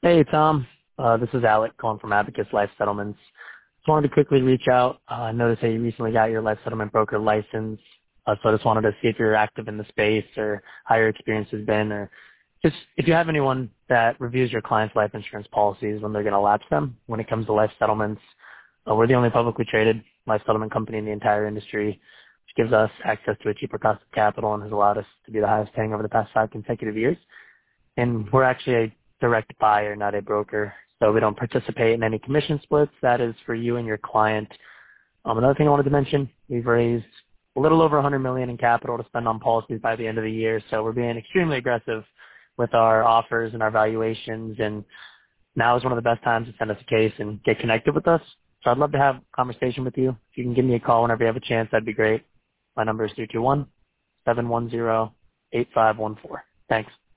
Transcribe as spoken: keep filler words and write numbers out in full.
Hey, Tom. Uh, this is Alec calling from Abacus Life Settlements. Just wanted to quickly reach out. Uh, I noticed that you recently got your life settlement broker license, uh, so I just wanted to see if you're active in the space or how your experience has been, or just if you have anyone that reviews your clients' life insurance policies when they're going to lapse them when it comes to life settlements. Uh, we're the only publicly traded life settlement company in the entire industry, which gives us access to a cheaper cost of capital and has allowed us to be the highest paying over the past five consecutive years. And we're actually a direct buyer, not a broker. So we don't participate in any commission splits. That is for you and your client. Um, another thing I wanted to mention, we've raised a little over one hundred million dollars in capital to spend on policies by the end of the year. So we're being extremely aggressive with our offers and our valuations. And now is one of the best times to send us a case and get connected with us. So I'd love to have a conversation with you. If you can give me a call whenever you have a chance, that'd be great. My number is three two one, seven one zero, eight five one four. Thanks.